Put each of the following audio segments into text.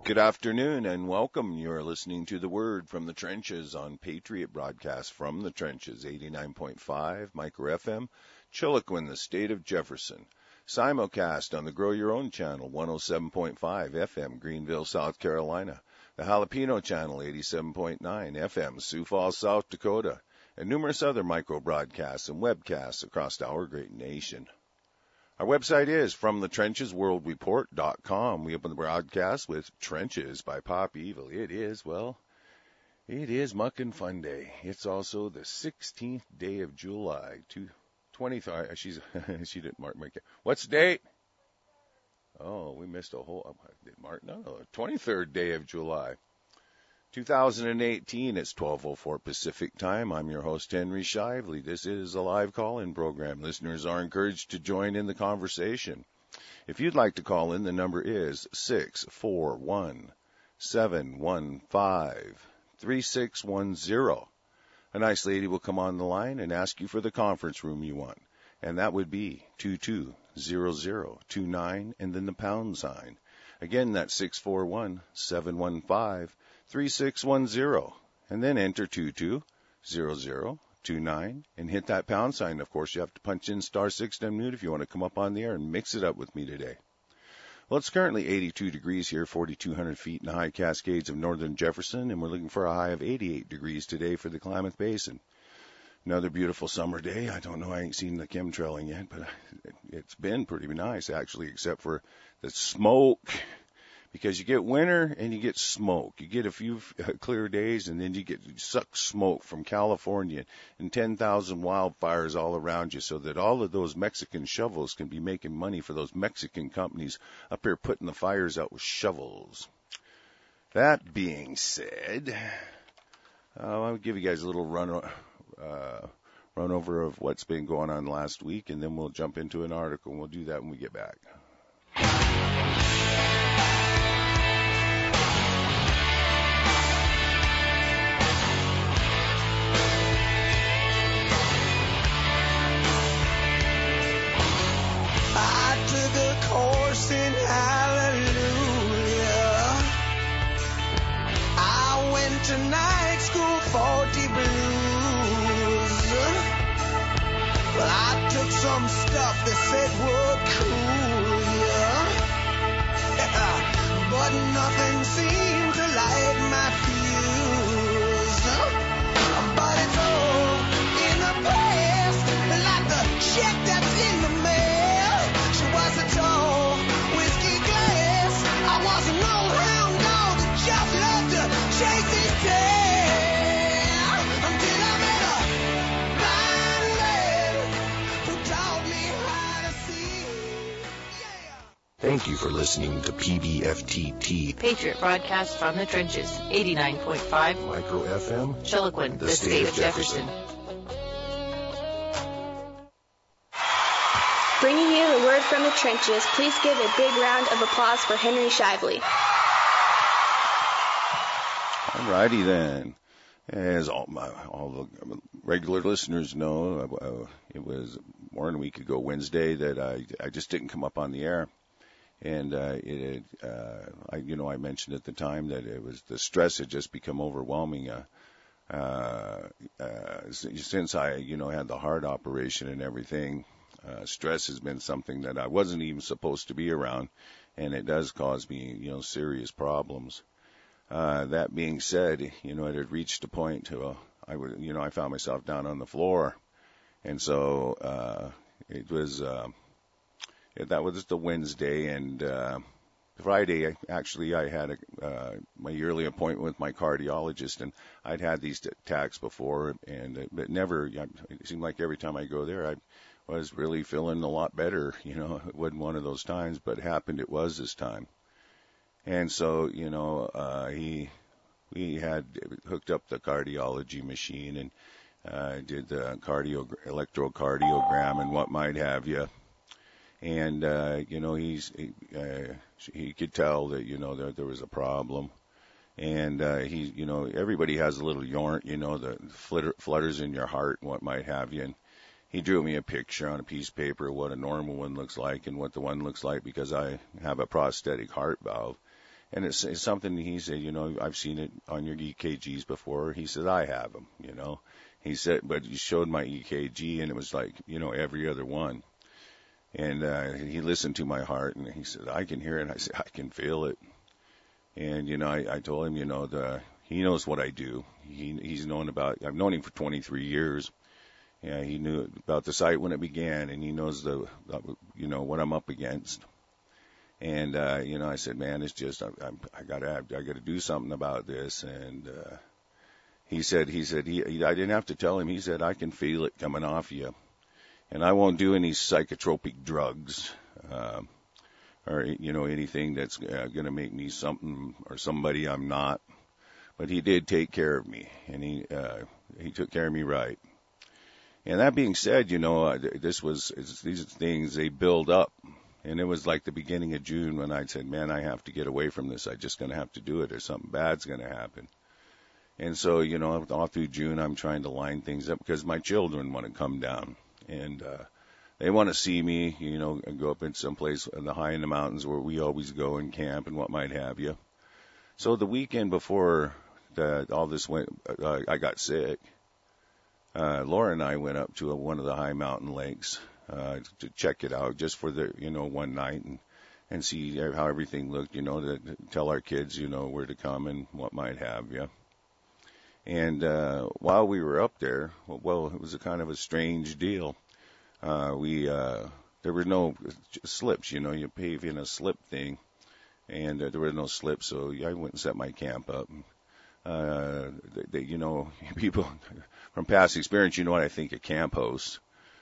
Good afternoon and welcome. You're listening to The Word from the Trenches on Patriot Broadcast from the Trenches, 89.5 Micro FM, Chiloquin, the state of Jefferson. Simulcast on the Grow Your Own channel, 107.5 FM, Greenville, South Carolina. The Jalapeno channel, 87.9 FM, Sioux Falls, South Dakota. And numerous other micro broadcasts and webcasts across our great nation. Our website is FromTheTrenchesWorldReport.com. We open the broadcast with Trenches by Pop Evil. It is Muckin' Fun Day. It's also the 16th day of July. 23rd. She didn't mark my. What's the date? Oh, we missed a whole. Did Mark? No, 23rd day of July. 2018, it's 12:04 Pacific time. I'm your host, Henry Shively. This is a live call-in program. Listeners are encouraged to join in the conversation. If you'd like to call in, the number is 641-715-3610. A nice lady will come on the line and ask you for the conference room you want, and that would be 220029 and then the pound sign. Again, that's 641-715-3610, and then enter 220029 and hit that pound sign. Of course, you have to punch in *6 to unmute if you want to come up on the air and mix it up with me today. Well, it's currently 82 degrees here, 4,200 feet in the high Cascades of northern Jefferson, and we're looking for a high of 88 degrees today for the Klamath Basin. Another beautiful summer day. I don't know, I ain't seen the chemtrailing yet, but it's been pretty nice, actually, except for the smoke. Because you get winter and you get smoke. You get a few clear days and then you suck smoke from California and 10,000 wildfires all around you, so that all of those Mexican shovels can be making money for those Mexican companies up here putting the fires out with shovels. That being said, I'll give you guys a little run over of what's been going on last week, and then we'll jump into an article, and we'll do that when we get back. Course in hallelujah. I went to night school for the blues. Well, I took some stuff they said would cool ya, but nothing seemed to light my fuse. But it's all in the past, like the check that's in the mail. She was a tall whiskey glass. I was an old hound dog that just loved to chase his tail. Until I met a blind lad who taught me how to see. Yeah. Thank you for listening to PBFTT, Patriot Broadcast from the Trenches, 89.5 Micro FM, Chiloquin, the state of Jefferson. Bringing you the word from the trenches, please give a big round of applause for Henry Shively. All righty then. As all the regular listeners know, it was more than a week ago, Wednesday, that I just didn't come up on the air. And I mentioned at the time that it was the stress had just become overwhelming. Since I, had the heart operation and everything, stress has been something that I wasn't even supposed to be around, and it does cause me, serious problems. That being said, it had reached a point to, I found myself down on the floor, and so it was. That was the Wednesday, and Friday, actually, I had my yearly appointment with my cardiologist, and I'd had these attacks before, but never. It seemed like every time I go there, I was really feeling a lot better. It wasn't one of those times, but it was this time. And so, we had hooked up the cardiology machine and did the electrocardiogram and what might have you. And, he could tell that, there was a problem. And, everybody has a little yarn, that flutters in your heart and what might have you. And he drew me a picture on a piece of paper of what a normal one looks like and what the one looks like because I have a prosthetic heart valve. And it's something he said, I've seen it on your EKGs before. He said, I have them, He said, but he showed my EKG and it was like, every other one. And he listened to my heart and he said, I can hear it. And I said, I can feel it. And, I told him, he knows what I do. I've known him for 23 years. Yeah, he knew about the site when it began and he knows what I'm up against. And, I said, man, it's just, I gotta do something about this. And, he said, I didn't have to tell him. He said, I can feel it coming off you. And I won't do any psychotropic drugs, or, anything that's going to make me something or somebody I'm not. But he did take care of me and he took care of me right. And that being said, these things, they build up. And it was like the beginning of June when I said, man, I have to get away from this. I'm just going to have to do it or something bad's going to happen. And so, all through June, I'm trying to line things up because my children want to come down and, they want to see me, and go up in some place high in the mountains where we always go and camp and what might have you. So the weekend before all this went, I got sick. Laura and I went up to one of the high mountain lakes, to check it out just for one night and see how everything looked, to tell our kids, where to come and what might have you. And, while we were up there, well, it was a kind of a strange deal. There were no slips, you pave in a slip thing and there were no slips. So I went and set my camp up. People from past experience, what I think of camp hosts.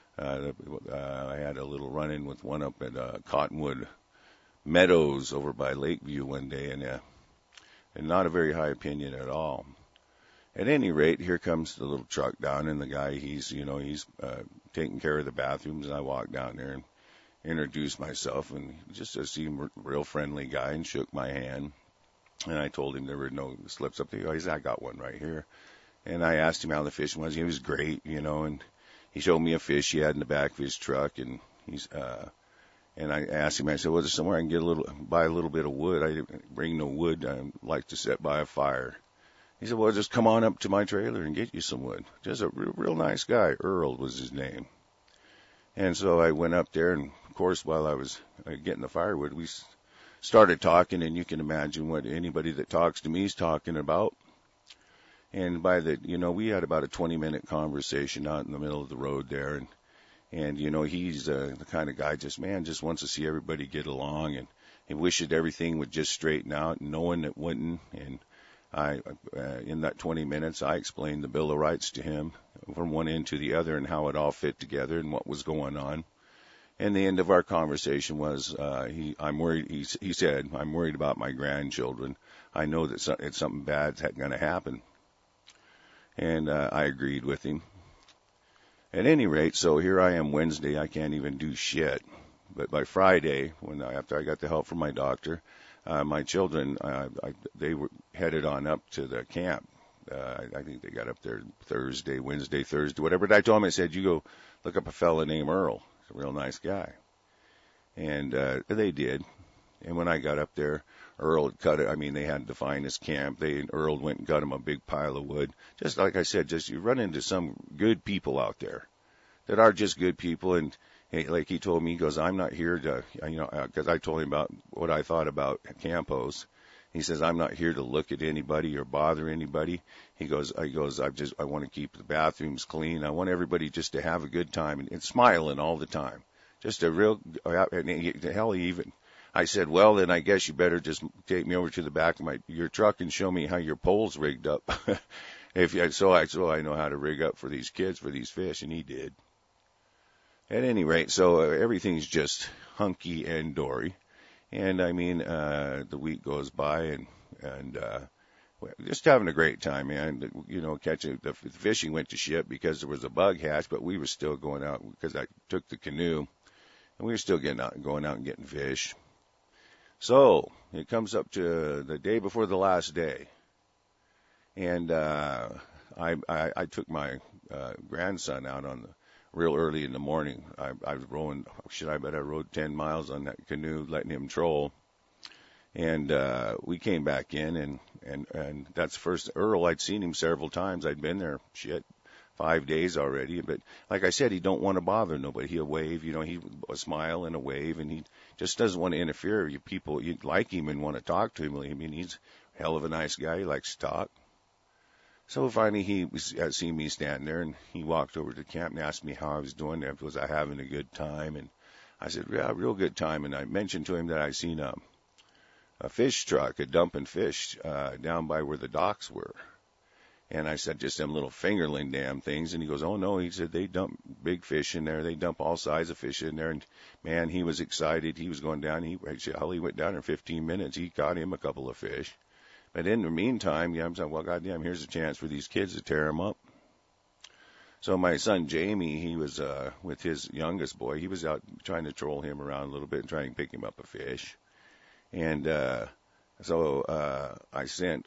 I had a little run-in with one up at Cottonwood Meadows over by Lakeview one day, and not a very high opinion at all. At any rate, here comes the little truck down, and the guy, he's taking care of the bathrooms, and I walked down there and introduced myself, and just seemed a real friendly guy, and shook my hand. And I told him there were no slips up there. He said, I got one right here. And I asked him how the fishing was. He was great, and he showed me a fish he had in the back of his truck, and and I asked him, I said, well, there's somewhere I can buy a little bit of wood. I didn't bring no wood. I like to sit by a fire. He said, well, just come on up to my trailer and get you some wood. Just a real nice guy. Earl was his name. And so I went up there, and of course, while I was getting the firewood, we started talking, and you can imagine what anybody that talks to me is talking about. And we had about a 20-minute conversation out in the middle of the road there. And he's the kind of guy just wants to see everybody get along, and he wished everything would just straighten out, knowing it wouldn't. And in that 20 minutes, I explained the Bill of Rights to him from one end to the other and how it all fit together and what was going on. And the end of our conversation was, I'm worried. He said, I'm worried about my grandchildren. I know that it's something bad's going to happen. And I agreed with him. At any rate, so here I am Wednesday. I can't even do shit. But by Friday, after I got the help from my doctor, my children, they were headed on up to the camp. I think they got up there Wednesday, Thursday, whatever. But I told them, I said, you go look up a fella named Earl. He's a real nice guy. And they did. And when I got up there, Earl had cut it. I mean, they had to find his camp. Earl went and got him a big pile of wood. Just like I said, you run into some good people out there that are just good people. And like he told me, he goes, I'm not here to, because I told him about what I thought about camp hosts. He says, I'm not here to look at anybody or bother anybody. He goes, I want to keep the bathrooms clean. I want everybody just to have a good time and smiling all the time. Just a real, hell, I said, well, then I guess you better just take me over to the back of your truck and show me how your pole's rigged up. So I know how to rig up for these kids, for these fish, and he did. At any rate, so everything's just hunky and dory. And I mean, the week goes by and just having a great time, man. Catching the fishing went to shit because there was a bug hatch, but we were still going out because I took the canoe and we were still going out and getting fish. So it comes up to the day before the last day. And, I took my, grandson out real early in the morning. I was rowing, I bet I rowed 10 miles on that canoe, letting him troll. And we came back in, and that's the first. Earl, I'd seen him several times. I'd been there, 5 days already. But like I said, he don't want to bother nobody. He'll wave, he a smile and a wave, and he just doesn't want to interfere. You people, you like him and want to talk to him. I mean, he's a hell of a nice guy. He likes to talk. So finally, he had seen me stand there, and he walked over to the camp and asked me how I was doing. Was I having a good time? And I said, yeah, real good time. And I mentioned to him that I seen a fish truck, a dumping fish, down by where the docks were. And I said, just them little fingerling damn things. And he goes, oh no, he said, they dump big fish in there. They dump all size of fish in there. And man, he was excited. He was going down. He went down in 15 minutes. He caught him a couple of fish. But in the meantime, I'm saying, well, goddamn, here's a chance for these kids to tear them up. So my son Jamie, he was with his youngest boy. He was out trying to troll him around a little bit and trying to pick him up a fish. And so I sent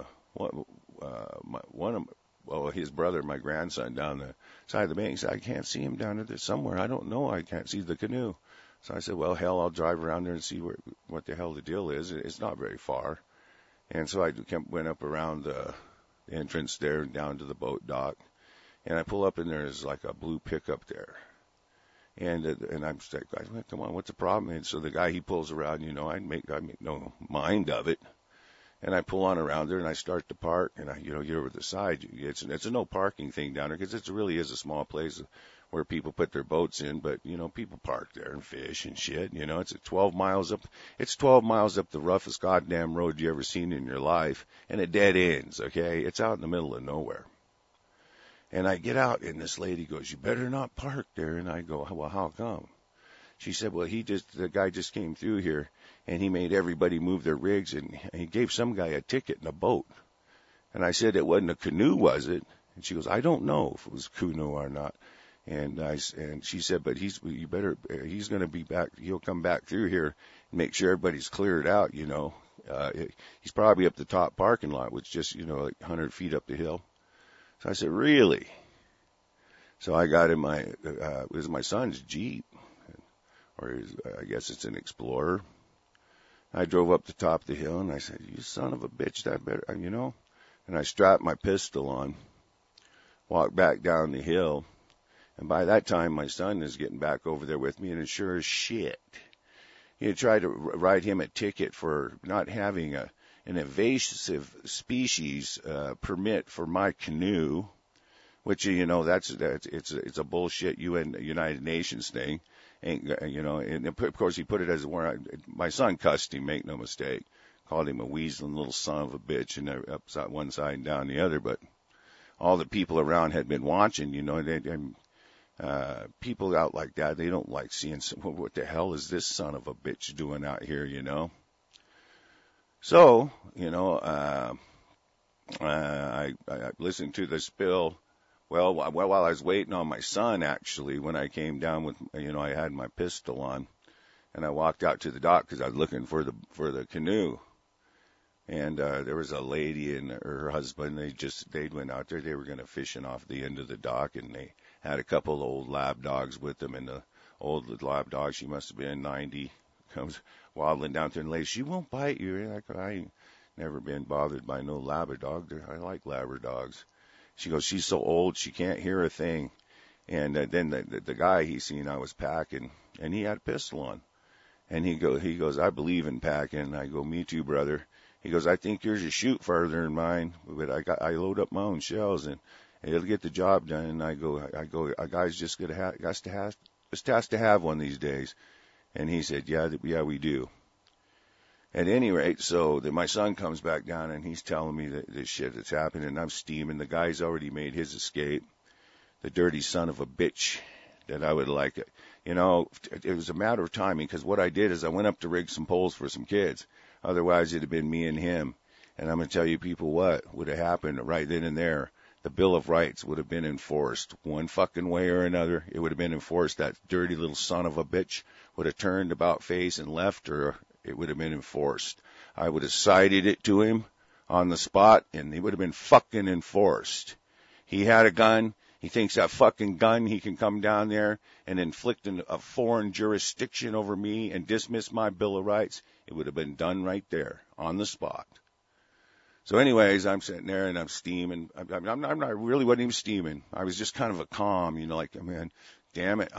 his brother, my grandson, down the side of the bank. He said, I can't see him down there somewhere. I don't know. I can't see the canoe. So I said, well, hell, I'll drive around there and see what the hell the deal is. It's not very far. And so I went up around the entrance there and down to the boat dock. And I pull up, and there's like a blue pickup there. And I'm just like, come on, what's the problem? And so the guy, he pulls around, I make no mind of it. And I pull on around there, and I start to park, and I, get over the side. It's a no parking thing down there, because it really is a small place where people put their boats in, but, people park there and fish and shit. It's 12 miles up. It's 12 miles up the roughest goddamn road you ever seen in your life, and it dead ends, okay? It's out in the middle of nowhere. And I get out, and this lady goes, you better not park there. And I go, well, how come? She said, well, the guy just came through here, and he made everybody move their rigs, and he gave some guy a ticket in a boat. And I said, it wasn't a canoe, was it? And she goes, I don't know if it was a canoe or not. And she said, but he's going to be back. He'll come back through here and make sure everybody's cleared out, he's probably up the top parking lot, which just, like 100 feet up the hill. So I said, really? So I got in it was my son's Jeep, or I guess it's an Explorer. I drove up the top of the hill, and I said, you son of a bitch, that better, And I strapped my pistol on, walked back down the hill, and by that time my son is getting back over there with me, and as sure as shit, he had tried to write him a ticket for not having an invasive species permit for my canoe, which it's a bullshit United Nations thing, and of course he put it as a warrant. My son cussed him, make no mistake, called him a weaseling little son of a bitch, and upside one side and down the other. But all the people around had been watching, people out like that, they don't like seeing what the hell is this son of a bitch doing out here, So, I listened to the spill. Well, while I was waiting on my son, actually, when I came down with, I had my pistol on, and I walked out to the dock because I was looking for the canoe. And there was a lady and her husband. They went out there. They were going to fishing off the end of the dock, and they had a couple of old lab dogs with them. And the old lab dog, she must have been 90, comes waddling down there, and lady, she won't bite you. I ain't never been bothered by no Labrador. I like Labradogs. She goes, she's so old she can't hear a thing. And then the guy he seen I was packing, and he had a pistol on. And he goes, I believe in packing. And I go, me too, brother. He goes, I think yours will shoot farther than mine, but I load up my own shells and it'll get the job done. And I go, a guy's just has to have one these days. And he said, yeah, we do. At any rate, so that my son comes back down and he's telling me that this shit that's happened, and I'm steaming. The guy's already made his escape. The dirty son of a bitch that I would like it. It was a matter of timing, because what I did is I went up to rig some poles for some kids. Otherwise, it'd have been me and him. And I'm going to tell you people what would have happened right then and there. The Bill of Rights would have been enforced one fucking way or another. It would have been enforced. That dirty little son of a bitch would have turned about face and left, or it would have been enforced. I would have cited it to him on the spot, and it would have been fucking enforced. He had a gun. He thinks that fucking gun, he can come down there and inflict a foreign jurisdiction over me and dismiss my Bill of Rights. It would have been done right there on the spot. So anyways, I'm sitting there and I'm steaming. I'm not really wasn't even steaming. I was just kind of a calm, like, man, damn it.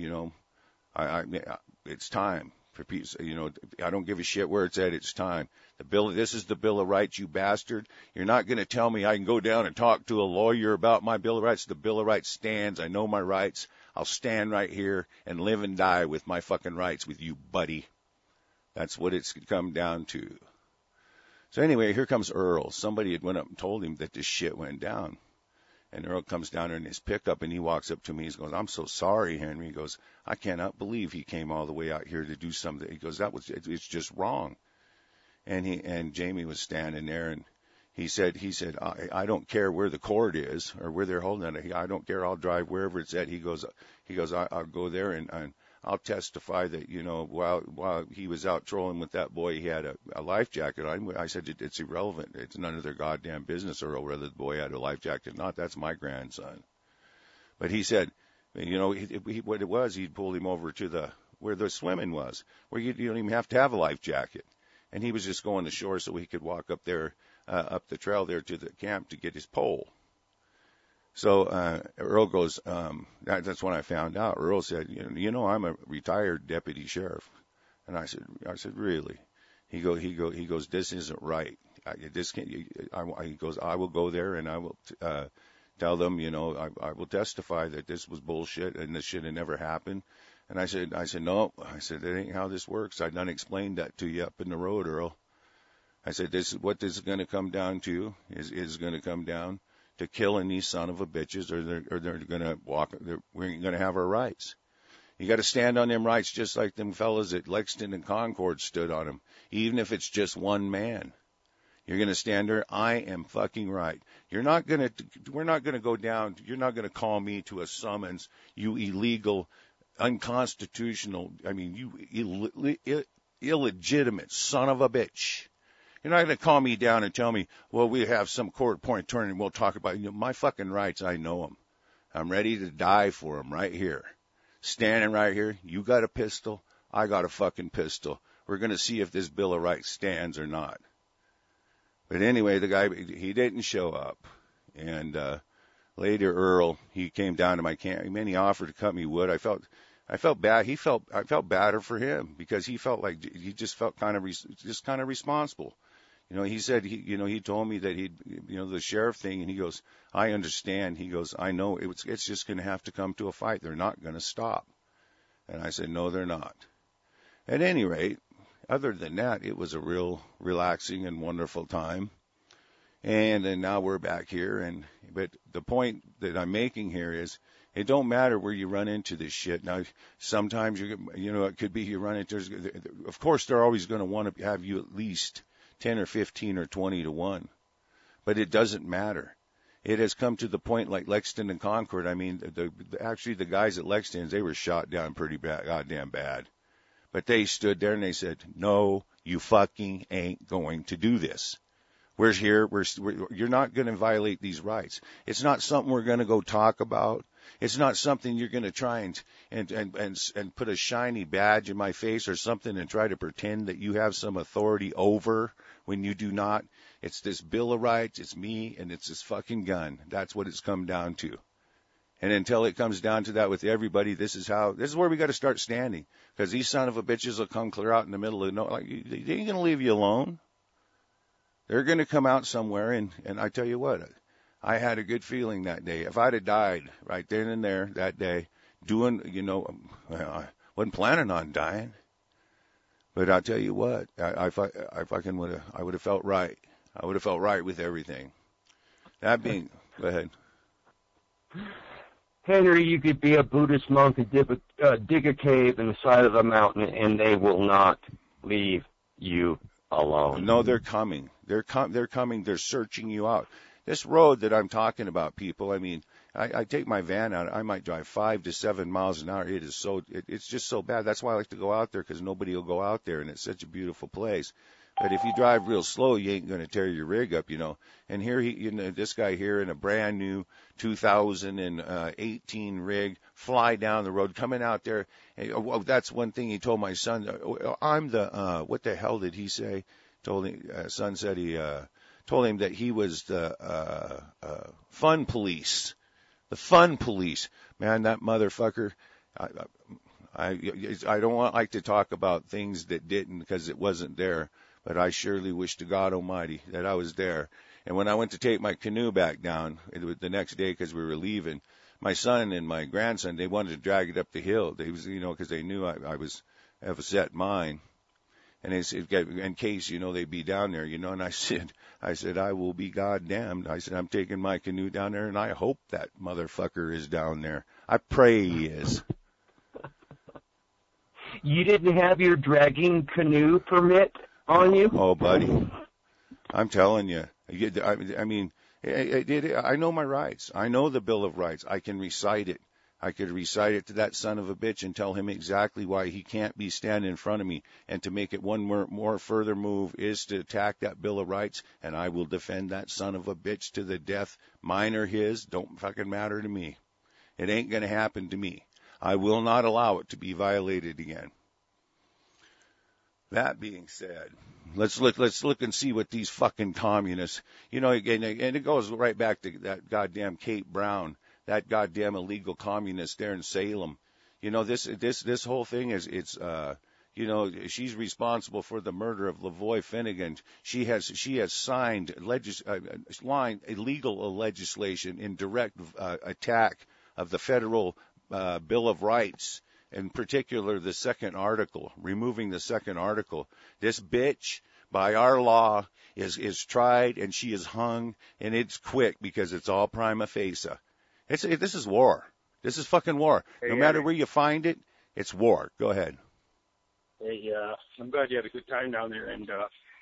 It's time for peace. I don't give a shit where it's at. It's time. This is the Bill of Rights, you bastard. You're not going to tell me I can go down and talk to a lawyer about my Bill of Rights. The Bill of Rights stands. I know my rights. I'll stand right here and live and die with my fucking rights with you, buddy. That's what it's come down to. So anyway, here comes Earl. Somebody had went up and told him that this shit went down. And Earl comes down in his pickup and he walks up to me. He goes, I'm so sorry, Henry. He goes, I cannot believe he came all the way out here to do something. He goes, it's just wrong. And Jamie was standing there and he said, I don't care where the court is or where they're holding it. I don't care. I'll drive wherever it's at. He goes, I'll go there and I'll testify that, while he was out trolling with that boy, he had a life jacket on. I said, it's irrelevant. It's none of their goddamn business, or whether the boy had a life jacket or not. That's my grandson. But he said, what it was, he pulled him over to where the swimming was, where you don't even have to have a life jacket. And he was just going to shore so he could walk up there, up the trail there to the camp to get his pole. So Earl goes, that's when I found out. Earl said, I'm a retired deputy sheriff. And I said, really? He goes, this isn't right. He goes, I will go there and I will tell them, I will testify that this was bullshit and this should have never happened. And I said, no. I said, that ain't how this works. I done explained that to you up in the road, Earl. I said, this is what this is going to come down to, is going to come down to killing these son of a bitches, or they're going to we ain't going to have our rights. You got to stand on them rights just like them fellas at Lexington and Concord stood on them, even if it's just one man. You're going to stand there. I am fucking right. We're not going to go down. You're not going to call me to a summons, you illegal, unconstitutional, you illegitimate son of a bitch. You're not going to call me down and tell me, well, we have some court-appointed attorney and we'll talk about my fucking rights. I know them. I'm ready to die for them right here. Standing right here. You got a pistol. I got a fucking pistol. We're going to see if this Bill of Rights stands or not. But anyway, the guy, he didn't show up. And later, Earl, he came down to my camp. He offered to cut me wood. I felt bad. I felt badder for him because he felt like he just felt kind of responsible. He said, he told me that the sheriff thing, and he goes, I understand. He goes, I know it's just going to have to come to a fight. They're not going to stop. And I said, no, they're not. At any rate, other than that, it was a real relaxing and wonderful time. And then now we're back here. But the point that I'm making here is, it don't matter where you run into this shit. Now, sometimes it could be you run into. Of course, they're always going to want to have you at least 10 or 15 or 20 to 1. But it doesn't matter. It has come to the point like Lexington and Concord. Actually, the guys at Lexington, they were shot down pretty goddamn bad. But they stood there and they said, no, you fucking ain't going to do this. We're here. You're not going to violate these rights. It's not something we're going to go talk about. It's not something you're going to try and put a shiny badge in my face or something and try to pretend that you have some authority over when you do not. It's this Bill of Rights, it's me, and it's this fucking gun. That's what it's come down to. And until it comes down to that with everybody, this is where we got to start standing. Because these son of a bitches will come clear out in the middle of they ain't going to leave you alone. They're going to come out somewhere, and I tell you what, I had a good feeling that day. If I'd have died right then and there that day, I wasn't planning on dying. But I'll tell you what, I would have felt right. I would have felt right with everything. That being, go ahead. Henry, you could be a Buddhist monk and dig a cave in the side of a mountain, and they will not leave you alone. No, they're coming. They're coming. They're searching you out. This road that I'm talking about, people, I take my van out. I might drive 5 to 7 miles an hour. It's just so bad. That's why I like to go out there, because nobody will go out there, and it's such a beautiful place. But if you drive real slow, you ain't going to tear your rig up, And here this guy here in a brand new 2018 rig, fly down the road, coming out there. And, well, that's one thing he told my son. I'm the what the hell did he say? Told him, son said he told him that he was the fun police. The fun police. Man, that motherfucker. I don't like to talk about things that didn't because it wasn't there. But I surely wish to God Almighty that I was there. And when I went to take my canoe back down the next day because we were leaving, my son and my grandson, they wanted to drag it up the hill. They was, because they knew I was have a set mind. And they said, in case, they'd be down there, and I said, I will be goddamned. I said, I'm taking my canoe down there and I hope that motherfucker is down there. I pray he is. You didn't have your dragging canoe permit on you? Oh, buddy. I'm telling you. I mean, I know my rights. I know the Bill of Rights. I can recite it. I could recite it to that son of a bitch and tell him exactly why he can't be standing in front of me. And to make it one more further move is to attack that Bill of Rights, and I will defend that son of a bitch to the death. Mine or his, don't fucking matter to me. It ain't going to happen to me. I will not allow it to be violated again. That being said, let's look and see what these fucking communists, and it goes right back to that goddamn Kate Brown, that goddamn illegal communist there in Salem. This whole thing is, she's responsible for the murder of Lavoy Finnegan. She has signed illegal legislation in direct attack of the federal Bill of Rights. In particular, the second article, removing the second article. This bitch, by our law, is tried and she is hung, and it's quick because it's all prima facie. This is war. This is fucking war. No matter where you find it, it's war. Go ahead. Hey, I'm glad you had a good time down there. And,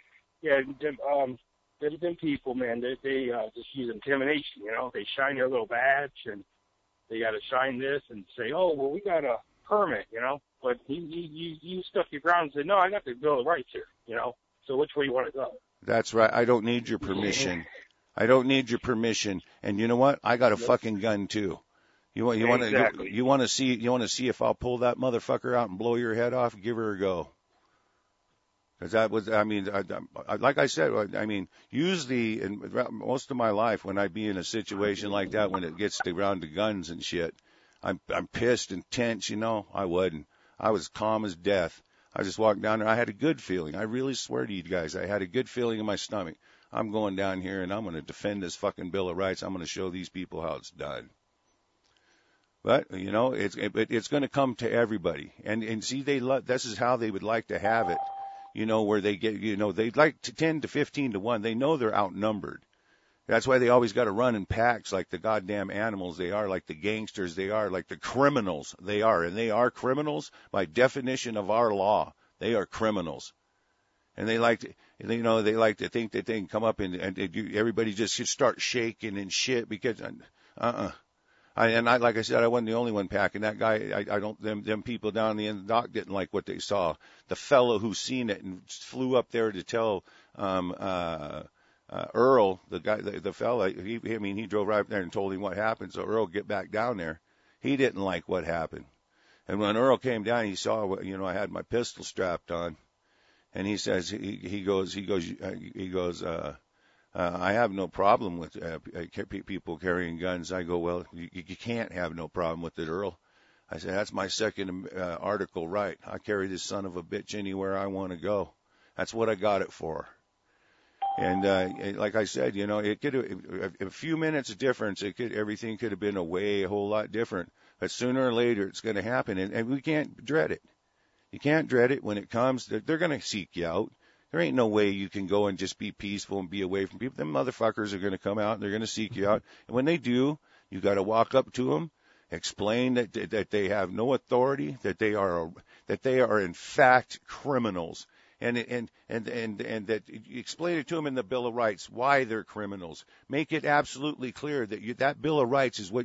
them people, man, they just use intimidation, They shine their little badge, and they got to shine this and say, oh, well, we got a permit, but you stuck your ground and said, no, I got the Bill of Rights here, so which way you want to go? That's right. I don't need your permission. I don't need your permission. And you know what? I got a fucking gun too. You want to see if I'll pull that motherfucker out and blow your head off? Give her a go. Because that was, like I said, usually in most of my life when I be in a situation like that, when it gets around to guns and shit, I'm pissed and tense, I wasn't. I was calm as death. I just walked down there. I had a good feeling. I really swear to you guys, I had a good feeling in my stomach. I'm going down here and I'm going to defend this fucking Bill of Rights. I'm going to show these people how it's done. But, it's going to come to everybody. And see, this is how they would like to have it, where they get, they'd like to 10 to 15 to 1. They know they're outnumbered. That's why they always got to run in packs like the goddamn animals they are, like the gangsters they are, like the criminals they are. And they are criminals by definition of our law. They are criminals. And they like to, they like to think that they can come up and everybody just should start shaking and shit because, like I said, I wasn't the only one packing. That guy, them people down the end of the dock didn't like what they saw. The fellow who seen it and flew up there to tell, Earl, the guy, the fella, he drove right up there and told him what happened. So Earl get back down there. He didn't like what happened. And when Earl came down, he saw, I had my pistol strapped on, and he says, he goes, I have no problem with people carrying guns. I go, well, you can't have no problem with it, Earl. I said, that's my second article right. I carry this son of a bitch anywhere I want to go. That's what I got it for. And like I said, it could a few minutes difference. Everything could have been a whole lot different. But sooner or later, it's going to happen, and we can't dread it. You can't dread it when it comes. They're going to seek you out. There ain't no way you can go and just be peaceful and be away from people. Them motherfuckers are going to come out and they're going to seek you out. And when they do, you got to walk up to them, explain that they have no authority, that they are in fact criminals. And that you explain it to them in the Bill of Rights why they're criminals. Make it absolutely clear that that Bill of Rights is what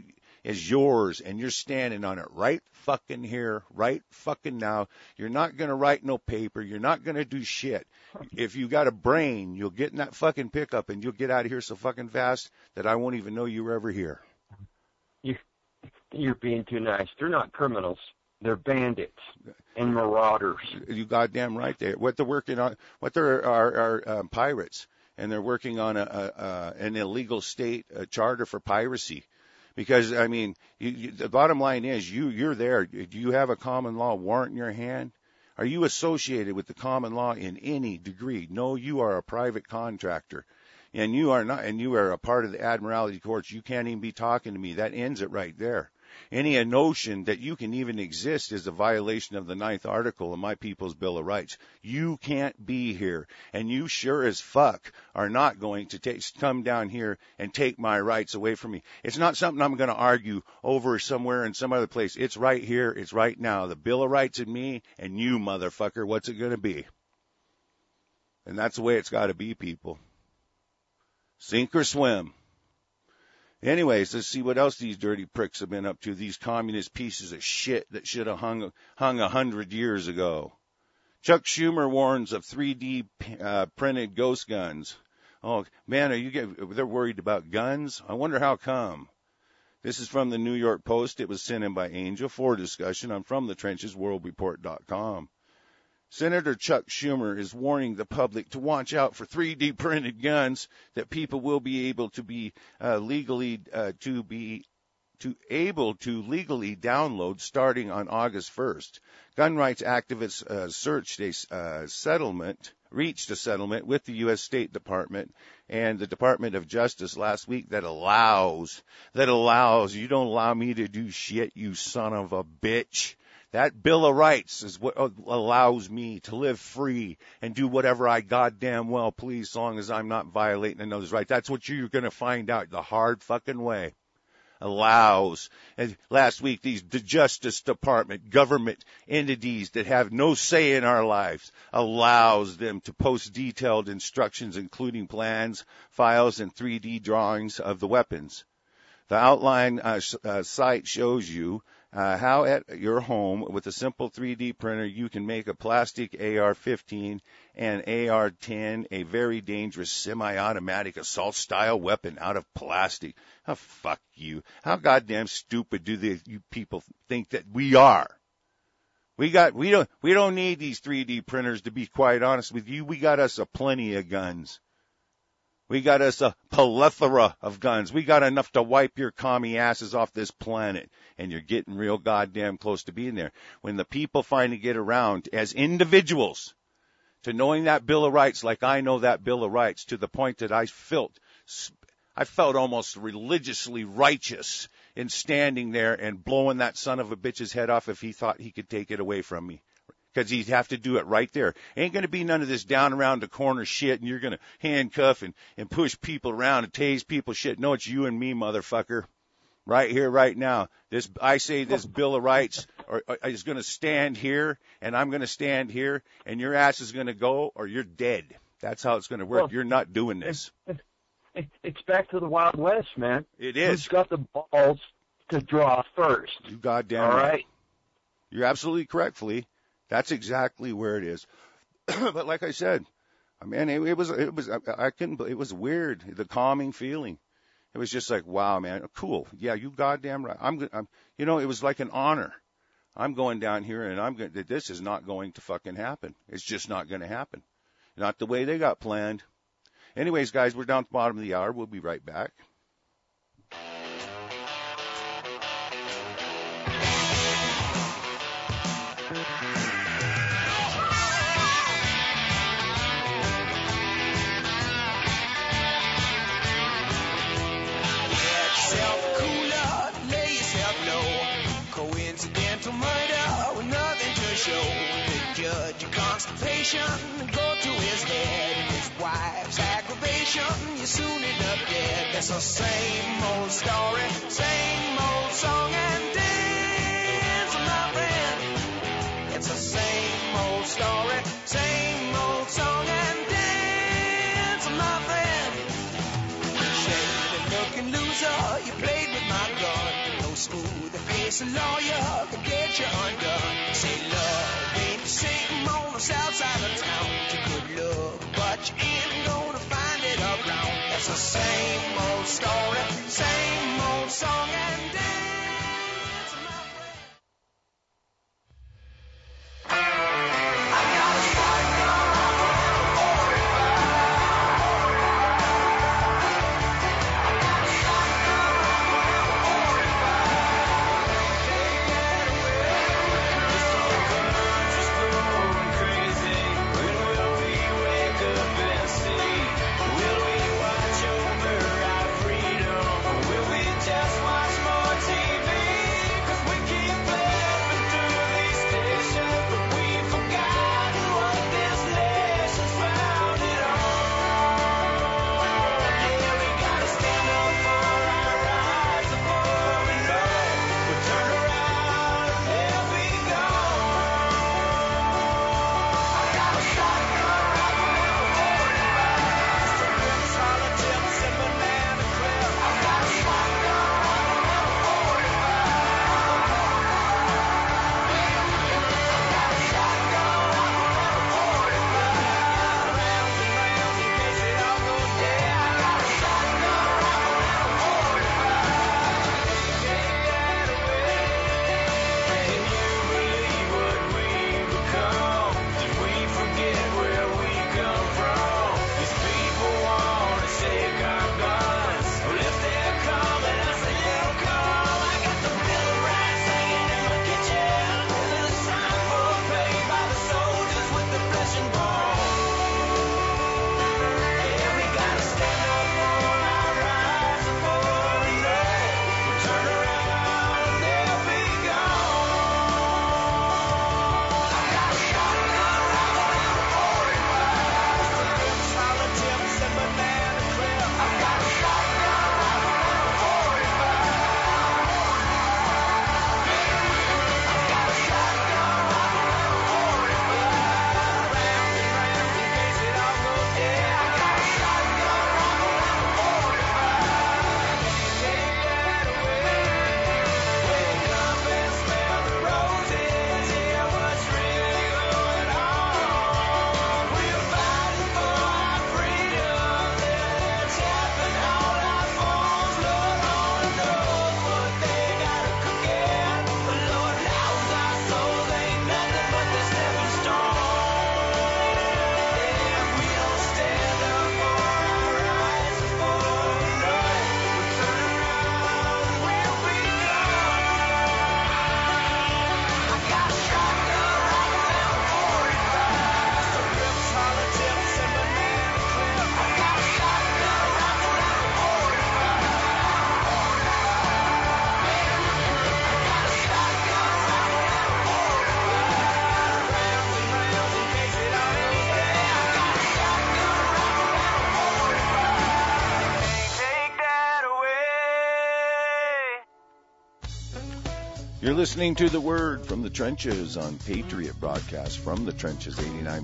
is yours, and you're standing on it right fucking here, right fucking now. You're not going to write no paper. You're not going to do shit. If you got a brain, you'll get in that fucking pickup, and you'll get out of here so fucking fast that I won't even know you were ever here. You're being too nice. They're not criminals. They're bandits and marauders. You goddamn right there. What they're working on, what there are pirates, and they're working on an illegal state charter for piracy. Because, I mean, the bottom line is, you're there. Do you have a common law warrant in your hand? Are you associated with the common law in any degree? No, you are a private contractor. And you are not, and you are a part of the Admiralty Courts. You can't even be talking to me. That ends it right there. Any notion that you can even exist is a violation of the 9th article of my People's Bill of Rights. You can't be here, and you sure as fuck are not going to come down here and take my rights away from me. It's not something I'm going to argue over somewhere in some other place. It's right here. It's right now. The Bill of Rights in me and you, motherfucker. What's it going to be? And that's the way it's got to be, people. Sink or swim. Anyways, let's see what else these dirty pricks have been up to, these communist pieces of shit that should have hung 100 years ago. Chuck Schumer warns of 3D printed ghost guns. Oh, man, they're worried about guns? I wonder how come. This is from the New York Post. It was sent in by Angel for discussion. I'm from the trenches, worldreport.com. Senator Chuck Schumer is warning the public to watch out for 3D printed guns that people will be able to be legally download starting on August 1st. Gun rights activists reached a settlement with the U.S. State Department and the Department of Justice last week that allows, you don't allow me to do shit, you son of a bitch. That Bill of Rights is what allows me to live free and do whatever I goddamn well please, as long as I'm not violating those rights. That's what you're going to find out the hard fucking way. Allows. And last week, the Justice Department, government entities that have no say in our lives, allows them to post detailed instructions, including plans, files, and 3D drawings of the weapons. The outline site shows you how at your home with a simple 3D printer you can make a plastic AR-15 and AR-10 a very dangerous semi-automatic assault-style weapon out of plastic. Oh, fuck you. How goddamn stupid do you people think that we are? We don't need these 3D printers, to be quite honest with you. We got us a plenty of guns. We got us a plethora of guns. We got enough to wipe your commie asses off this planet. And you're getting real goddamn close to being there. When the people finally get around as individuals to knowing that Bill of Rights like I know that Bill of Rights, to the point that I felt almost religiously righteous in standing there and blowing that son of a bitch's head off if he thought he could take it away from me. Because he'd have to do it right there. Ain't going to be none of this down around the corner shit and you're going to handcuff and push people around and tase people shit. No, it's you and me, motherfucker. Right here, right now. This Bill of Rights is going to stand here and I'm going to stand here and your ass is going to go or you're dead. That's how it's going to work. Well, you're not doing this. It's back to the Wild West, man. It is. Who's got the balls to draw first? You goddamn right. You're absolutely correct, Flea. That's exactly where it is. But like I said, man, it was weird, the calming feeling. It was just like, wow, man, cool. Yeah, you goddamn right. It was like an honor. I'm going down here and this is not going to fucking happen. It's just not going to happen. Not the way they got planned. Anyways, guys, we're down at the bottom of the hour. We'll be right back. Go to his head, his wife's aggravation, you soon end up dead. It's the same old story, same old song and dance, my friend. It's the same old story, same old song and dance, my friend. Shady looking loser, you played with my gun. No guess a lawyer could get you undone. Say love ain't the same on the south side of town. You could look, but you ain't gonna find it around. It's the same old story, same old song and dance, my friend. I got a You're listening to The Word from the Trenches on Patriot Broadcast from the Trenches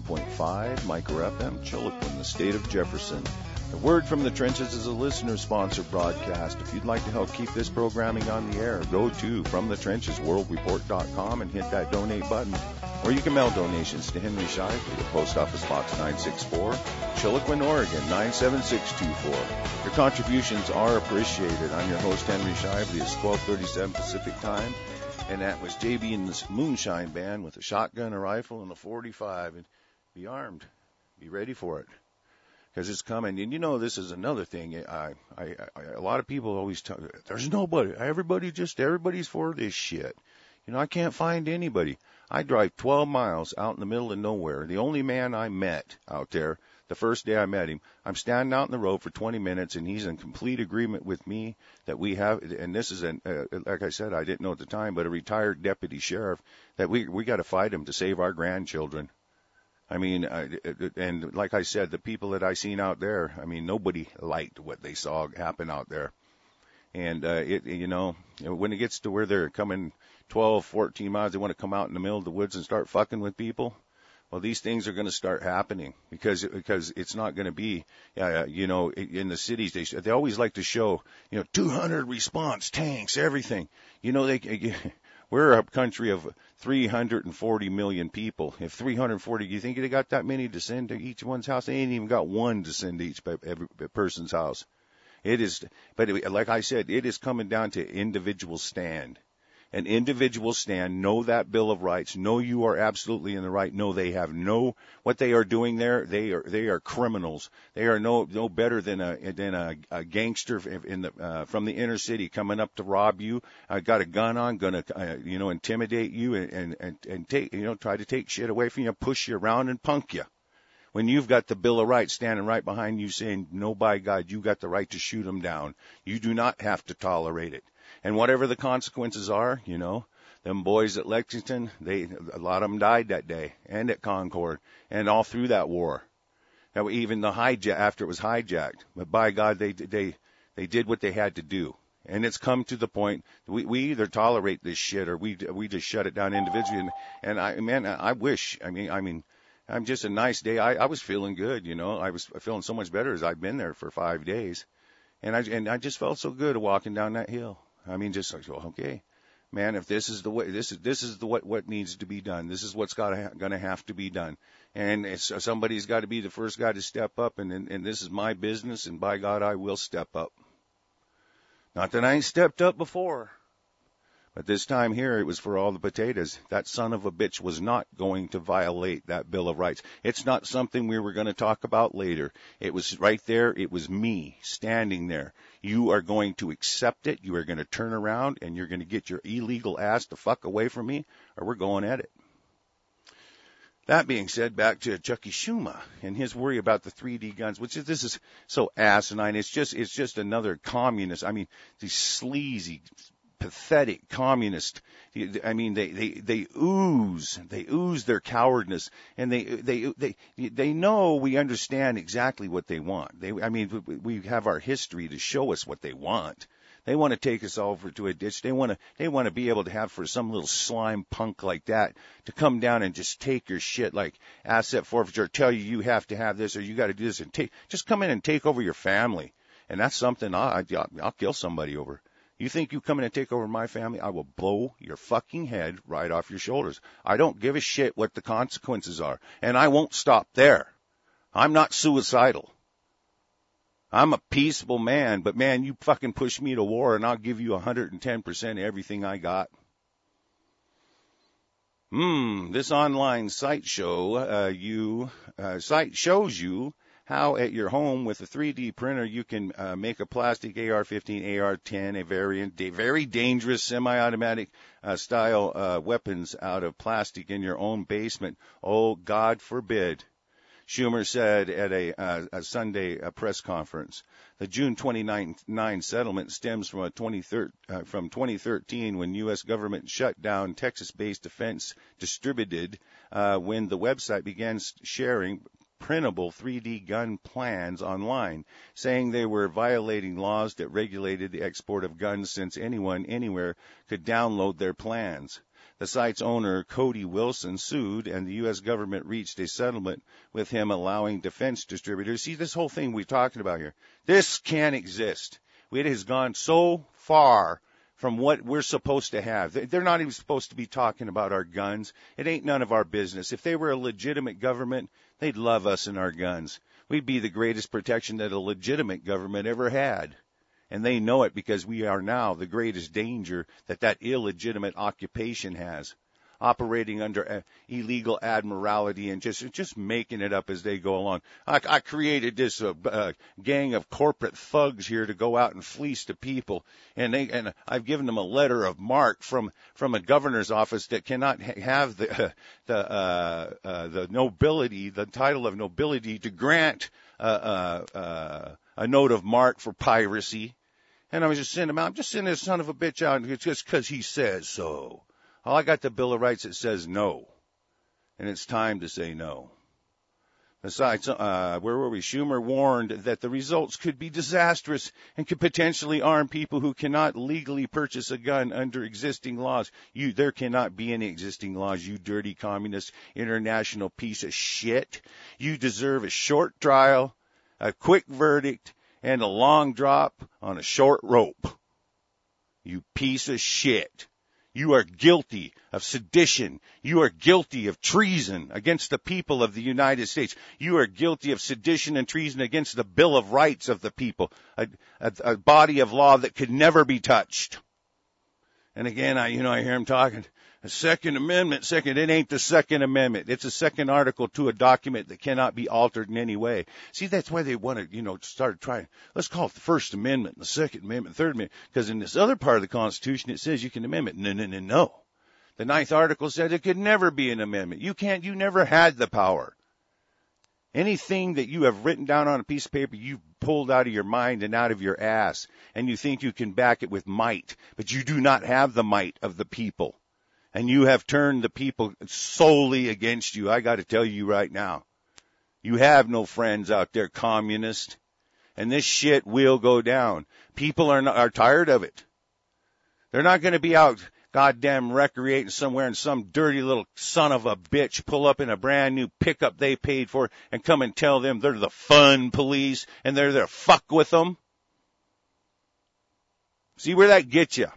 89.5, Micro FM, Chiloquin, the state of Jefferson. The Word from the Trenches is a listener-sponsored broadcast. If you'd like to help keep this programming on the air, go to FromTheTrenchesWorldReport.com and hit that donate button. Or you can mail donations to Henry Shively, the Post Office Box 964, Chiloquin, Oregon 97624. Your contributions are appreciated. I'm your host, Henry Shively. It's 12:37 Pacific Time. And that was JB and the Moonshine Band with a shotgun, a rifle, and a 45. And be armed. Be ready for it. Because it's coming. And you know, this is another thing. A lot of people always tell me, there's nobody. Everybody's for this shit. You know, I can't find anybody. I drive 12 miles out in the middle of nowhere. The only man I met out there, the first day I met him, I'm standing out in the road for 20 minutes, and he's in complete agreement with me that we have, and this is, like I said, I didn't know at the time, but a retired deputy sheriff, that we got to fight him to save our grandchildren. I mean, and like I said, the people that I seen out there, I mean, nobody liked what they saw happen out there. And, you know, when it gets to where they're coming 12, 14 miles, they want to come out in the middle of the woods and start fucking with people. Well, these things are going to start happening because it's not going to be, you know, in the cities, they always like to show, you know, 200 response tanks, everything. You know, We're a country of 340 million people. If 340, do you think they got that many to send to each one's house? They ain't even got one to send to each every person's house. It is, but like I said, it is coming down to individual stand. An individual stand, know that Bill of Rights, know you are absolutely in the right, know they have what they are doing there, they are criminals. They are no better than a gangster from the inner city coming up to rob you, got a gun on, gonna, intimidate you and take, try to take shit away from you, push you around and punk you. When you've got the Bill of Rights standing right behind you saying, no, by God, you got the right to shoot them down. You do not have to tolerate it. And whatever the consequences are, them boys at Lexington, a lot of them died that day, and at Concord, and all through that war. Even the after it was hijacked. But by God, they did what they had to do. And it's come to the point we either tolerate this shit or we just shut it down individually. And I wish. I'm just a nice day. I was feeling good, I was feeling so much better as I've been there for 5 days, and I just felt so good walking down that hill. Just like, okay, man, if this is the way, this is what needs to be done. This is what's gonna have to be done, and somebody's got to be the first guy to step up, and this is my business, and by God, I will step up. Not that I ain't stepped up before. But this time here, it was for all the potatoes. That son of a bitch was not going to violate that Bill of Rights. It's not something we were going to talk about later. It was right there. It was me standing there. You are going to accept it. You are going to turn around, and you're going to get your illegal ass the fuck away from me, or we're going at it. That being said, back to Chucky Schumer and his worry about the 3D guns, this is so asinine. It's just another communist. These sleazy, pathetic communist. They ooze their cowardness, and they know we understand exactly what they want. We have our history to show us what they want. They want to take us over to a ditch. They want to be able to have for some little slime punk like that to come down and just take your shit like asset forfeiture, tell you have to have this or you got to do this, and just come in and take over your family. And that's something I'll kill somebody over. You think you come in and take over my family? I will blow your fucking head right off your shoulders. I don't give a shit what the consequences are. And I won't stop there. I'm not suicidal. I'm a peaceable man, but man, you fucking push me to war and I'll give you 110% of everything I got. This online site shows you how at your home with a 3D printer you can make a plastic AR-15, AR-10, a very dangerous semi-automatic style weapons out of plastic in your own basement. Oh, God forbid. Schumer said at a Sunday press conference. The June 29 settlement stems from 2013 when U.S. government shut down Texas-based Defense Distributed when the website began sharing printable 3D gun plans online, saying they were violating laws that regulated the export of guns since anyone, anywhere, could download their plans. The site's owner, Cody Wilson, sued, and the U.S. government reached a settlement with him allowing defense distributors. See, this whole thing we're talking about here, this can't exist. It has gone so far from what we're supposed to have. They're not even supposed to be talking about our guns. It ain't none of our business. If they were a legitimate government, they'd love us and our guns. We'd be the greatest protection that a legitimate government ever had. And they know it because we are now the greatest danger that illegitimate occupation has, operating under illegal admiralty and just making it up as they go along. I created this gang of corporate thugs here to go out and fleece the people, and I've given them a letter of marque from a governor's office that cannot have the nobility, the title of nobility to grant a note of marque for piracy. And I was just sending him out. I'm just sending this son of a bitch out just because he says so. Oh, I got the Bill of Rights that says no. And it's time to say no. Besides, where were we? Schumer warned that the results could be disastrous and could potentially arm people who cannot legally purchase a gun under existing laws. There cannot be any existing laws, you dirty communist international piece of shit. You deserve a short trial, a quick verdict, and a long drop on a short rope. You piece of shit. You are guilty of sedition. You are guilty of treason against the people of the United States. You are guilty of sedition and treason against the Bill of Rights of the people, a body of law that could never be touched. And again, I hear him talking, a Second Amendment, it ain't the Second Amendment. It's a second article to a document that cannot be altered in any way. See, that's why they want to, start trying, let's call it the First Amendment, the Second Amendment, Third Amendment, because in this other part of the Constitution, it says you can amend it. No. The Ninth Article said it could never be an amendment. You never had the power. Anything that you have written down on a piece of paper, you've pulled out of your mind and out of your ass, and you think you can back it with might, but you do not have the might of the people. And you have turned the people solely against you. I got to tell you right now, you have no friends out there, communist, and this shit will go down. People are tired of it. They're not going to be out goddamn recreating somewhere and some dirty little son of a bitch pull up in a brand new pickup they paid for and come and tell them they're the fun police and they're there to fuck with them. See where that gets you?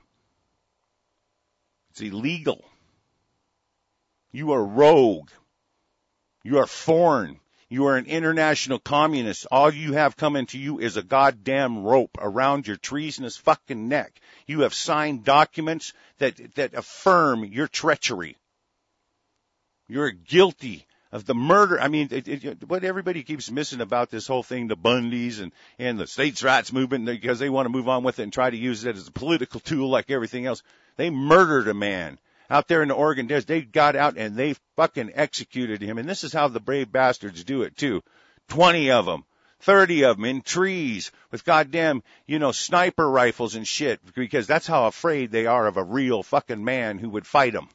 It's illegal. You are rogue. You are foreign. You are an international communist. All you have coming to you is a goddamn rope around your treasonous fucking neck. You have signed documents that affirm your treachery. You're guilty of the murder. I mean, what everybody keeps missing about this whole thing, the Bundys and the states' rights movement, because they want to move on with it and try to use it as a political tool like everything else. They murdered a man out there in the Oregon Desert. They got out and they fucking executed him. And this is how the brave bastards do it too. 20 of them, 30 of them in trees with goddamn, sniper rifles and shit, because that's how afraid they are of a real fucking man who would fight them.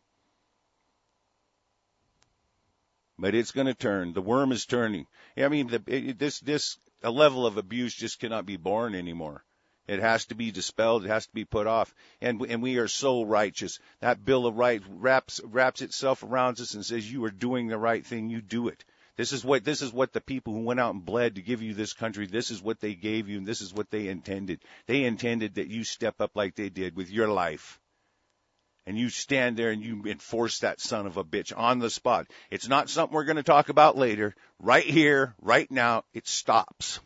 But it's going to turn. The worm is turning. I mean, a level of abuse just cannot be borne anymore. It has to be dispelled. It has to be put off. And we are so righteous. That Bill of Rights wraps itself around us and says, you are doing the right thing. You do it. This is what the people who went out and bled to give you this country, this is what they gave you, and this is what they intended. They intended that you step up like they did with your life. And you stand there and you enforce that son of a bitch on the spot. It's not something we're going to talk about later. Right here, right now, it stops.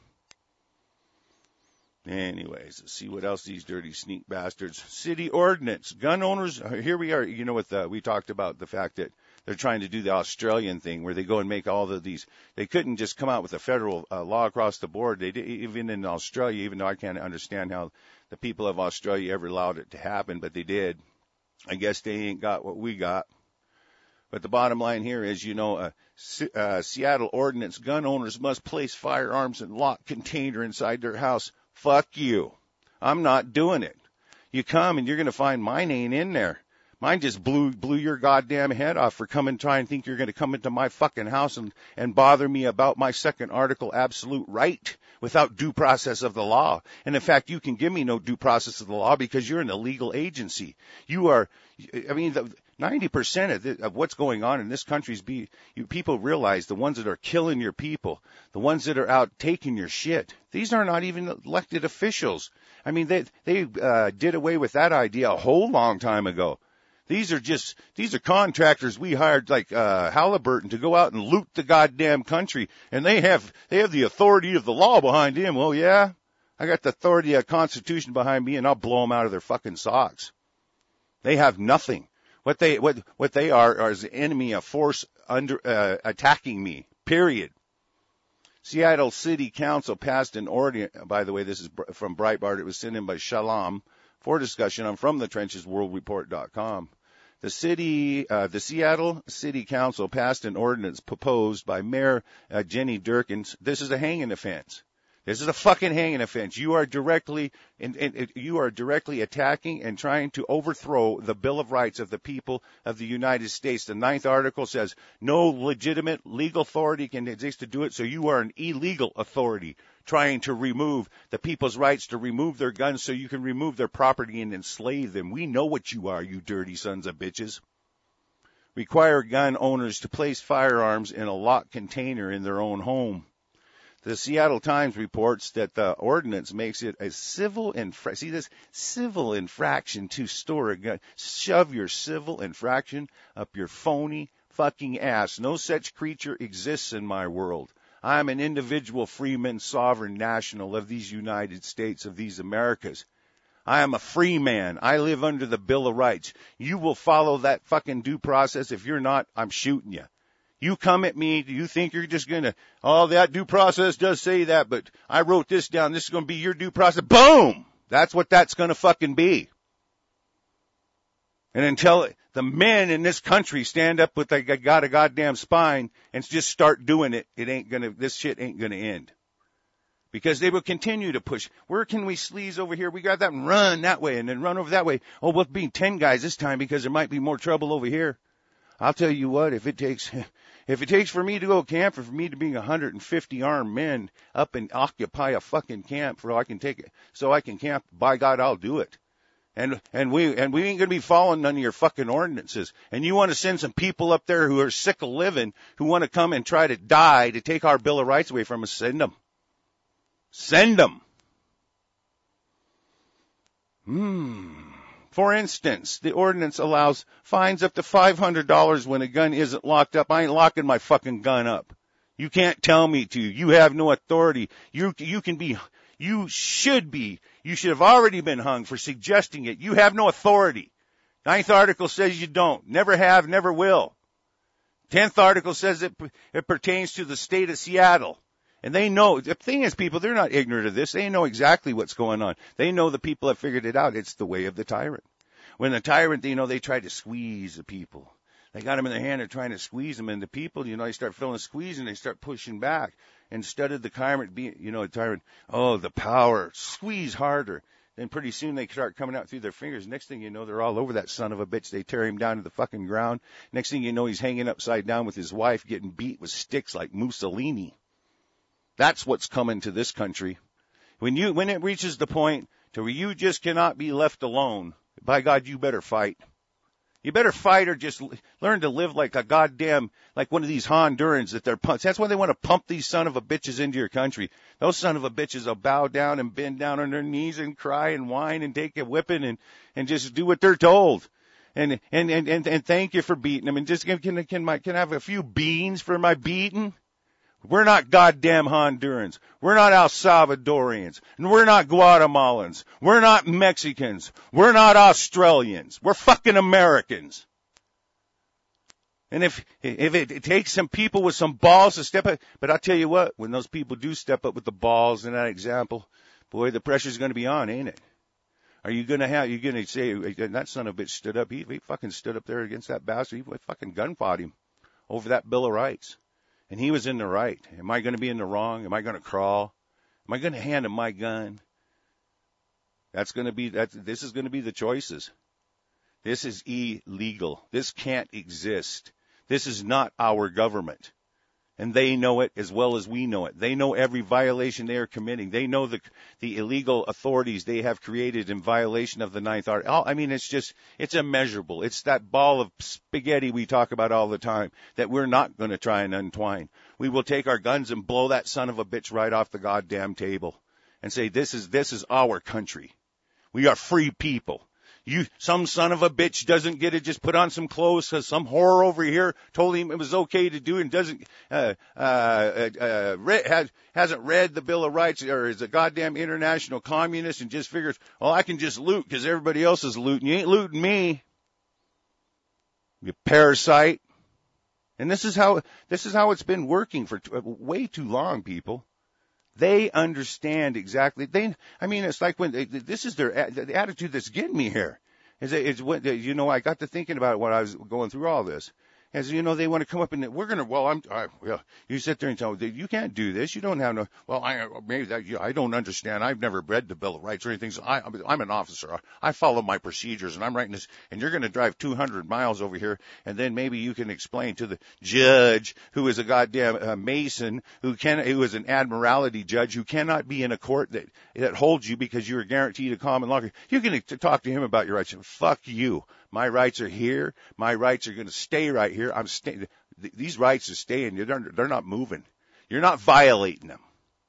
Anyways, let's see what else these dirty sneak bastards. City ordinance. Gun owners, here we are, we talked about the fact that they're trying to do the Australian thing where they go and make all of these. They couldn't just come out with a federal law across the board. They did, even in Australia, even though I can't understand how the people of Australia ever allowed it to happen, but they did. I guess they ain't got what we got. But the bottom line here is, Seattle ordinance, gun owners must place firearms in locked container inside their house. Fuck you. I'm not doing it. You come and you're going to find mine ain't in there. Mine just blew your goddamn head off for coming trying and think you're going to come into my fucking house and bother me about my second article absolute right without due process of the law. And in fact, you can give me no due process of the law because you're an illegal agency. 90% of what's going on in this country is people realize the ones that are killing your people, the ones that are out taking your shit, these are not even elected officials. I mean, they did away with that idea a whole long time ago. These are contractors we hired like Halliburton to go out and loot the goddamn country, and they have the authority of the law behind them. Well, yeah, I got the authority of the Constitution behind me, and I'll blow them out of their fucking socks. They have nothing. What they are is the enemy, a force attacking me. Period. Seattle City Council passed an ordinance. By the way, this is from Breitbart. It was sent in by Shalom for discussion. I'm from thetrenchesworldreport.com. The Seattle City Council passed an ordinance proposed by Mayor Jenny Durkins. This is a hanging offense. This is a fucking hanging offense. You are directly attacking and trying to overthrow the Bill of Rights of the people of the United States. The 9th article says no legitimate legal authority can exist to do it, so you are an illegal authority trying to remove the people's rights to remove their guns so you can remove their property and enslave them. We know what you are, you dirty sons of bitches. Require gun owners to place firearms in a locked container in their own home. The Seattle Times reports that the ordinance makes it a civil civil infraction to store a gun. Shove your civil infraction up your phony fucking ass. No such creature exists in my world. I am an individual, freeman, sovereign national of these United States, of these Americas. I am a free man. I live under the Bill of Rights. You will follow that fucking due process. If you're not, I'm shooting you. You come at me, do you think you're just going to, oh, that due process does say that, but I wrote this down, this is going to be your due process. Boom! That's what that's going to fucking be. And until the men in this country stand up with they got a goddamn spine and just start doing it, this shit ain't going to end. Because they will continue to push. Where can we sleaze over here? We got that and run that way and then run over that way. Oh, we'll be 10 guys this time because there might be more trouble over here. I'll tell you what, if it takes for me to go camp, or for me to bring 150 armed men up and occupy a fucking camp so I can camp, by God, I'll do it. And we ain't gonna be following none of your fucking ordinances. And you want to send some people up there who are sick of living, who want to come and try to die to take our Bill of Rights away from us, send them. Send them. For instance, the ordinance allows fines up to $500 when a gun isn't locked up. I ain't locking my fucking gun up. You can't tell me to. You have no authority. You should have already been hung for suggesting it. You have no authority. 9th article says you don't. Never have, never will. 10th article says it pertains to the state of Seattle. And they know, the thing is, people, they're not ignorant of this. They know exactly what's going on. They know the people have figured it out. It's the way of the tyrant. When the tyrant, they try to squeeze the people. They got them in their hand, they're trying to squeeze them. And the people, they start feeling squeezed and they start pushing back. Instead of the tyrant being, the tyrant, oh, the power, squeeze harder. Then pretty soon they start coming out through their fingers. Next thing you know, they're all over that son of a bitch. They tear him down to the fucking ground. Next thing you know, he's hanging upside down with his wife, getting beat with sticks like Mussolini. That's what's coming to this country. When it reaches the point to where you just cannot be left alone, by God, you better fight. You better fight or just learn to live like a goddamn, like one of these Hondurans that they're pumped. That's why they want to pump these son of a bitches into your country. Those son of a bitches will bow down and bend down on their knees and cry and whine and take a whipping and just do what they're told. And thank you for beating them. And just can I have a few beans for my beating? We're not goddamn Hondurans. We're not El Salvadorians. And we're not Guatemalans. We're not Mexicans. We're not Australians. We're fucking Americans. And if it takes some people with some balls to step up, but I'll tell you what, when those people do step up with the balls in that example, boy, the pressure's going to be on, ain't it? You're going to say, that son of a bitch stood up. He fucking stood up there against that bastard. He fucking gun fought him over that Bill of Rights. And he was in the right. Am I going to be in the wrong? Am I going to crawl? Am I going to hand him my gun? This is going to be the choices. This is illegal. This can't exist. This is not our government. And they know it as well as we know it. They know every violation they are committing. They know the illegal authorities they have created in violation of the 9th article. I mean, it's immeasurable. It's that ball of spaghetti we talk about all the time that we're not going to try and untwine. We will take our guns and blow that son of a bitch right off the goddamn table and say, this is our country. We are free people. Some son of a bitch doesn't get to just put on some clothes because some whore over here told him it was okay to do and hasn't read the Bill of Rights or is a goddamn international communist and just figures, well, I can just loot because everybody else is looting. You ain't looting me. You parasite. And this is how it's been working for way too long, people. They understand exactly. It's like this is the attitude that's getting me here. I got to thinking about it when I was going through all this. As they want to come up and you sit there and tell them, you can't do this. You don't have no, I don't understand. I've never read the Bill of Rights or anything. So I'm an officer. I follow my procedures and I'm writing this and you're going to drive 200 miles over here. And then maybe you can explain to the judge who is a goddamn Mason, who is an admiralty judge who cannot be in a court that holds you because you're guaranteed a common law. You can talk to him about your rights. Fuck you. My rights are here. My rights are going to stay right here. These rights are staying. They're not moving. You're not violating them.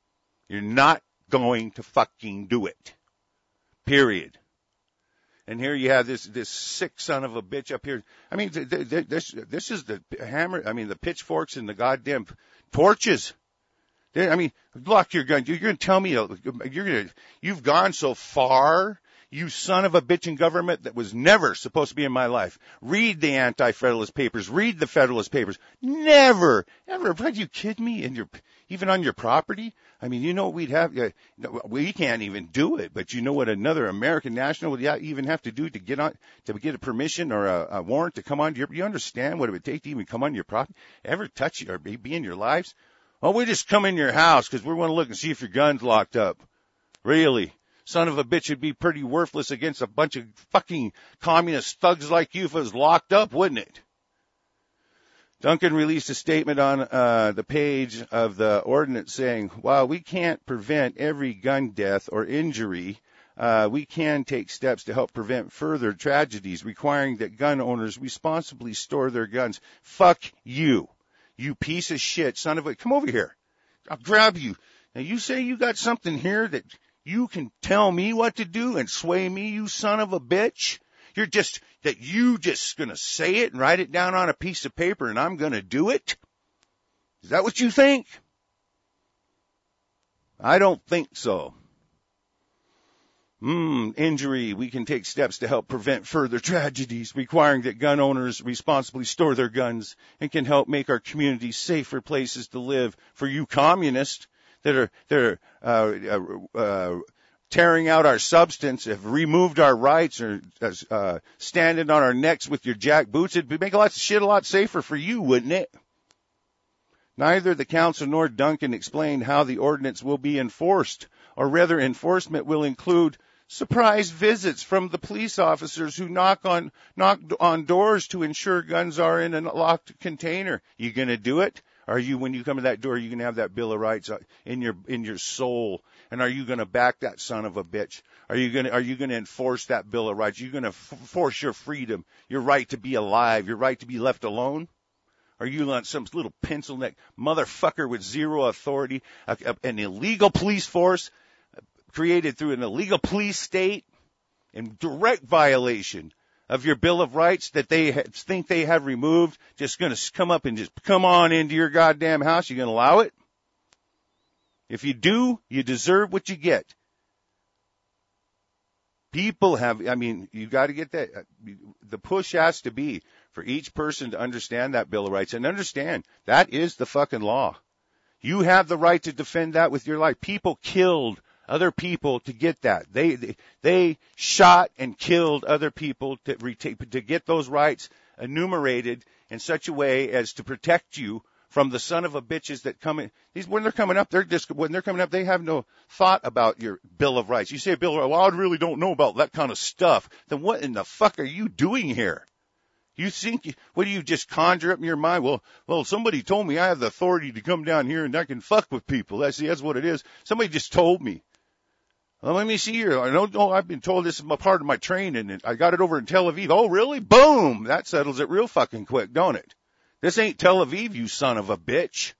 You're not going to fucking do it. Period. And here you have this sick son of a bitch up here. I mean, this is the hammer. I mean, the pitchforks and the goddamn torches. I mean, lock your gun. You're going to tell me you've gone so far, you son of a bitch in government that was never supposed to be in my life. Read the Anti-Federalist Papers. Read the Federalist Papers. Never, ever. Are you kidding me? Even on your property? I mean, you know what we'd have? We can't even do it, but you know what another American national would even have to do to get a permission or a warrant to come on your, you understand what it would take to even come on your property? Ever touch you or be in your lives? Oh, we just come in your house because we want to look and see if your gun's locked up. Really? Son of a bitch would be pretty worthless against a bunch of fucking communist thugs like you if it was locked up, wouldn't it? Duncan released a statement on the page of the ordinance saying, while we can't prevent every gun death or injury, we can take steps to help prevent further tragedies, requiring that gun owners responsibly store their guns. Fuck you, you piece of shit, son of a... Come over here. I'll grab you. Now, you say you got something here that you can tell me what to do and sway me, you son of a bitch? You're just going to say it and write it down on a piece of paper and I'm going to do it? Is that what you think? I don't think so. Injury. We can take steps to help prevent further tragedies, requiring that gun owners responsibly store their guns and can help make our communities safer places to live. For you communists that are tearing out our substance, have removed our rights, or standing on our necks with your jack boots, it'd make shit a lot safer for you, wouldn't it? Neither the council nor Duncan explained how the ordinance will be enforced, or rather enforcement will include surprise visits from the police officers who knock on doors to ensure guns are in a locked container. You gonna do it? Are you, when you come to that door, you gonna have that Bill of Rights in your soul? And are you gonna back that son of a bitch? Are you gonna enforce that Bill of Rights? Are you gonna force your freedom, your right to be alive, your right to be left alone? Are you on some little pencil neck motherfucker with zero authority, an illegal police force created through an illegal police state in direct violation of your Bill of Rights that they think they have removed, just going to come up and just come on into your goddamn house? You going to allow it? If you do, you deserve what you get. People have, I mean, you got to get that. The push has to be for each person to understand that Bill of Rights and understand that is the fucking law. You have the right to defend that with your life. People killed other people to get that. They shot and killed other people to get those rights enumerated in such a way as to protect you from the son of a bitches that come in. When they're coming up, they have no thought about your Bill of Rights. You say, Bill, well, I really don't know about that kind of stuff. Then what in the fuck are you doing here? You think, what do you just conjure up in your mind? Well, somebody told me I have the authority to come down here and I can fuck with people. That's what it is. Somebody just told me. Well, let me see here. I don't know. I've been told this is a part of my training and I got it over in Tel Aviv. Oh, really? Boom. That settles it real fucking quick, don't it? This ain't Tel Aviv, you son of a bitch.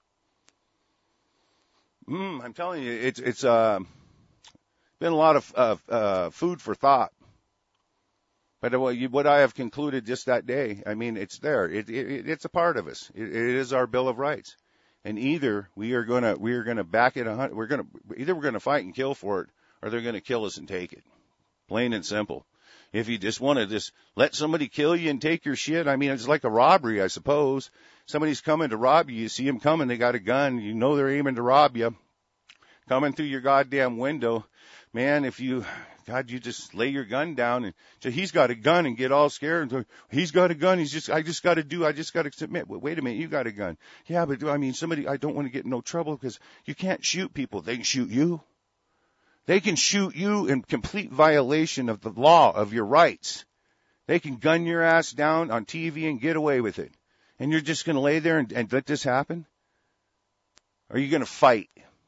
I'm telling you, it's been a lot of food for thought. But what I have concluded just that day, I mean, it's there. It's a part of us. It is our Bill of Rights. And either we are gonna back it. We're gonna fight and kill for it, or they're gonna kill us and take it. Plain and simple. If you just want to just let somebody kill you and take your shit, I mean, it's like a robbery, I suppose. Somebody's coming to rob you. You see them coming. They got a gun. You know they're aiming to rob you. Coming through your goddamn window. Man, you just lay your gun down and so he's got a gun and get all scared. And he's got a gun. I just got to submit. Wait a minute. You got a gun. Yeah, but I mean, I don't want to get in no trouble because you can't shoot people. They can shoot you. They can shoot you in complete violation of the law of your rights. They can gun your ass down on TV and get away with it. And you're just going to lay there and let this happen? Or are you going to fight?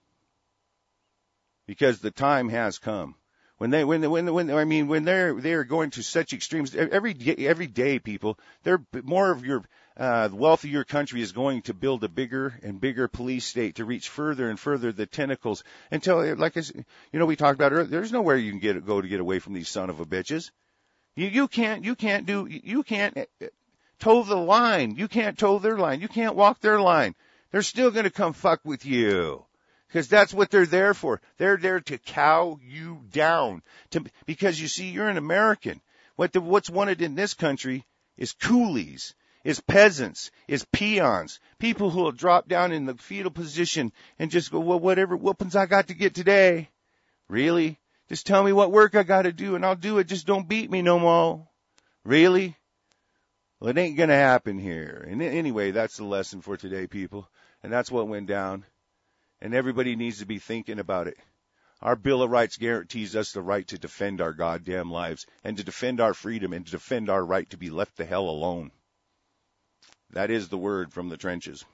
Because the time has come. When they're going to such extremes every day, people, they're more of your the wealthier country is going to build a bigger and bigger police state to reach further and further the tentacles until, like I said, we talked about earlier, there's nowhere you can go to get away from these son of a bitches. You can't toe the line. You can't toe their line. You can't walk their line. They're still going to come fuck with you. Because that's what they're there for. They're there to cow you down. Because you see, you're an American. What's wanted in this country is coolies, is peasants, is peons, people who will drop down in the fetal position and just go, well, whatever whoopings I got to get today. Really? Just tell me what work I got to do and I'll do it. Just don't beat me no more. Really? Well, it ain't going to happen here. And anyway, that's the lesson for today, people. And that's what went down. And everybody needs to be thinking about it. Our Bill of Rights guarantees us the right to defend our goddamn lives and to defend our freedom and to defend our right to be left the hell alone. That is the word from the trenches.